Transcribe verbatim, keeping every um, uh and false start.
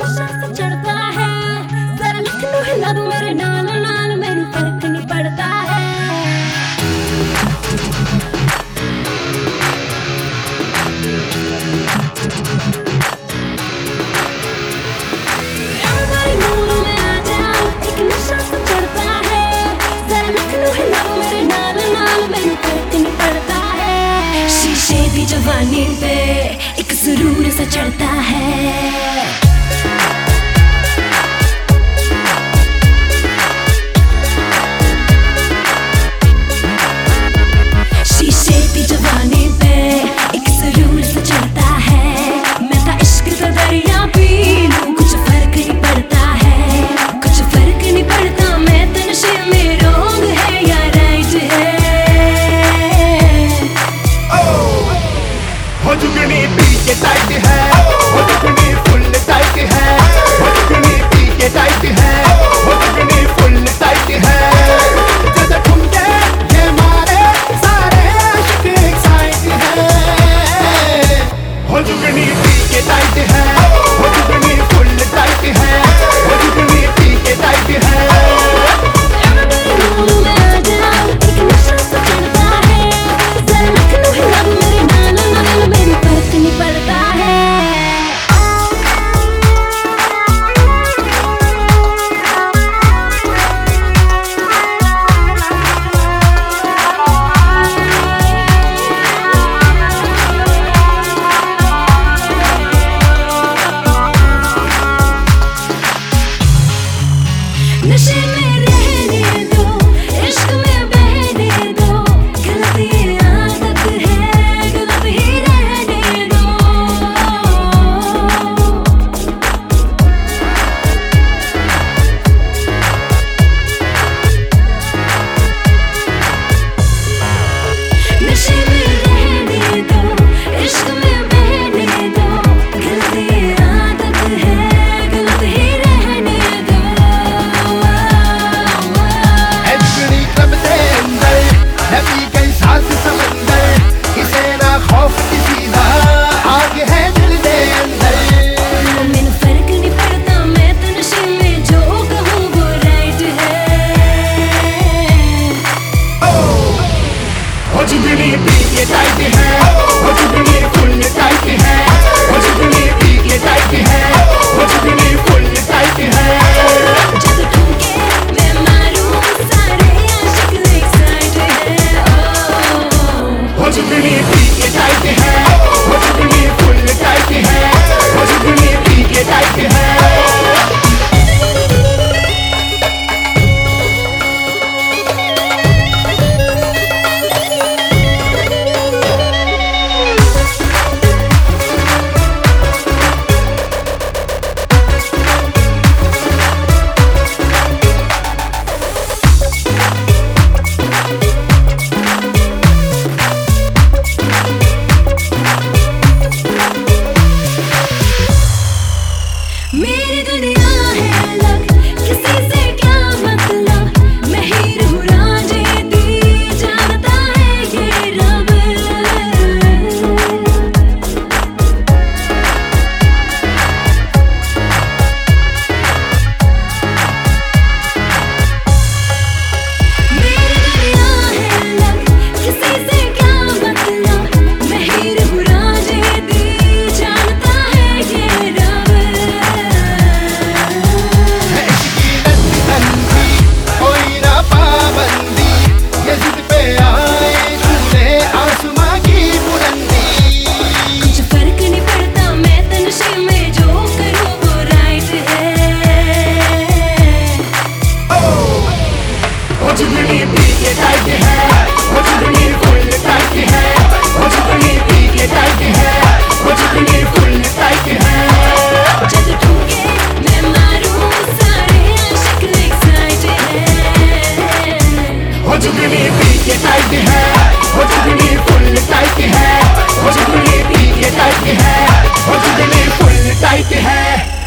नशा सा चढ़ता है, जरा लखनऊ हिला दूं मेरे नाल नाल, मैनू फर्क नहीं पड़ता है। हमारे नूरों में आ जाओ, एक नशा सा चढ़ता है, जरा लखनऊ हिला दूं मेरे नाल नाल, मैनू फर्क नहीं पड़ता है। शीशे दी जवानी पे एक सुरूर सा चढ़ता है। नशे में रहने दो, इश्क में बहने दो, गलत ये आदत है, गलत ही रहने दो। नशे में रहने दो, इश्क में बहने दो, गलत ये आदत है, गलत ही रहने दो। नबी कई साथ समंदर, इसे ना खौफ किसी का, आग है दिल दे अंदर। मैनू फर्क नहीं पड़ता, मैं तो नशे में जो कहूँ वो राइट है। हो जितनी पी के टाइट है, हो जितनी फुल टाइट है, हो जितनी पी के टाइट है, हो जितनी फुल टाइट है। जब ठुमके मैं मारूं सारे आशिक एक्साइटेड है। हो जितनी पी के टाइट है, हो जितनी फुल टाइट है, हो जितनी पी के टाइट है। मेरी दुनिया है अलग, किसी से क्या मतलब, मैं हीर हूँ राजेती, जानता है ये रब। मेरी दुनिया है अलग, किसी से क्या मतलब, मैं हीर हूँ राजेती, जानता है ये रब। कोई ना पाबंदी, ये जिद पे आए छूले आसमां की बुलंदी। कुछ फर्क नहीं पड़ता, मैं तो नशे में जो करूँ वो राइट है। हो जितनी पी के टाइट है, हो जितनी फुल टाइट है, हो जितनी पी के टाइट है, हो जितनी फुल टाइट है। जब ठुमके मैं मारूं सारे आशिक एक्साइटेड है। हो जितनी पी के टाइट है, हो जितनी फुल टाइट है, हो जितनी पी के टाइट है, हो जितनी फुल टाइट है।